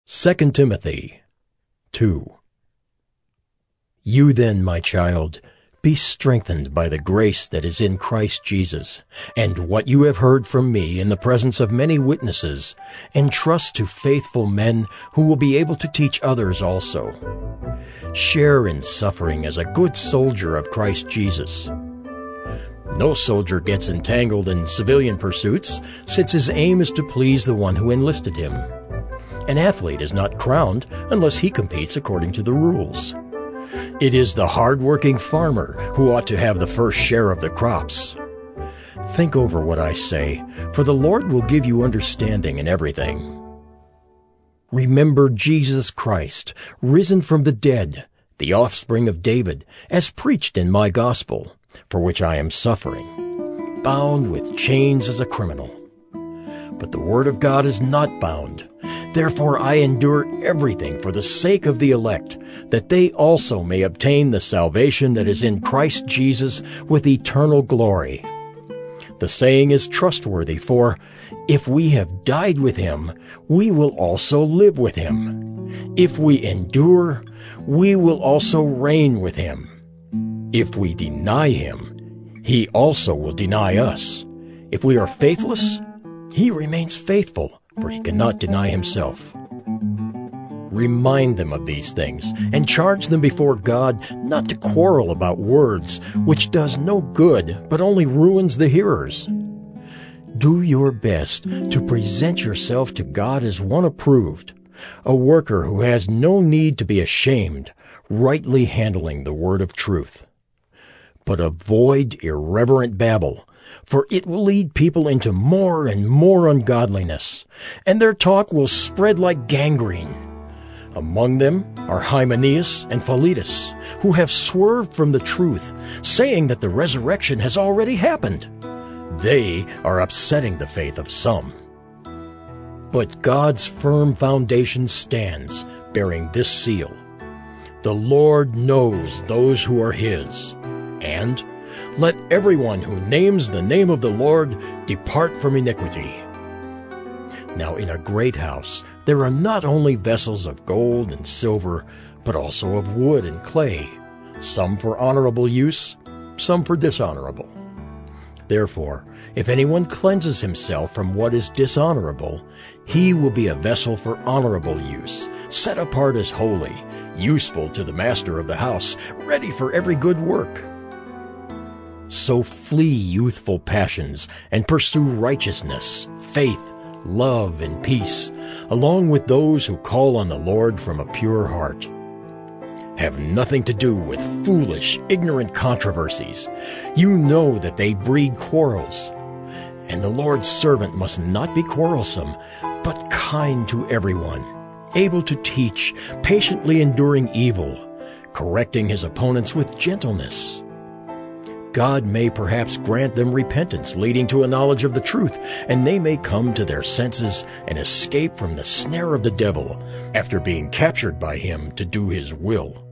2 Timothy 2. You then, my child, be strengthened by the grace that is in Christ Jesus, and what you have heard from me in the presence of many witnesses, entrust to faithful men who will be able to teach others also. Share in suffering as a good soldier of Christ Jesus. No soldier gets entangled in civilian pursuits, since his aim is to please the one who enlisted him. An athlete is not crowned unless he competes according to the rules. It is the hard-working farmer who ought to have the first share of the crops. Think over what I say, for the Lord will give you understanding in everything. Remember Jesus Christ, risen from the dead, the offspring of David, as preached in my gospel, for which I am suffering, bound with chains as a criminal. But the word of God is not bound. Therefore I endure everything for the sake of the elect, that they also may obtain the salvation that is in Christ Jesus with eternal glory. The saying is trustworthy, for if we have died with him, we will also live with him. If we endure, we will also reign with him. If we deny him, he also will deny us. If we are faithless, he remains faithful, for he cannot deny himself. Remind them of these things, and charge them before God not to quarrel about words, which does no good, but only ruins the hearers. Do your best to present yourself to God as one approved, a worker who has no need to be ashamed, rightly handling the word of truth. But avoid irreverent babble, for it will lead people into more and more ungodliness, and their talk will spread like gangrene. Among them are Hymenaeus and Philetus, who have swerved from the truth, saying that the resurrection has already happened. They are upsetting the faith of some. But God's firm foundation stands, bearing this seal: the Lord knows those who are his, and let everyone who names the name of the Lord depart from iniquity. Now in a great house there are not only vessels of gold and silver, but also of wood and clay, some for honorable use, some for dishonorable. Therefore, if anyone cleanses himself from what is dishonorable, he will be a vessel for honorable use, set apart as holy, useful to the master of the house, ready for every good work. So flee youthful passions and pursue righteousness, faith, love, and peace, along with those who call on the Lord from a pure heart. Have nothing to do with foolish, ignorant controversies. You know that they breed quarrels. And the Lord's servant must not be quarrelsome, but kind to everyone, able to teach, patiently enduring evil, correcting his opponents with gentleness. God may perhaps grant them repentance leading to a knowledge of the truth, and they may come to their senses and escape from the snare of the devil after being captured by him to do his will.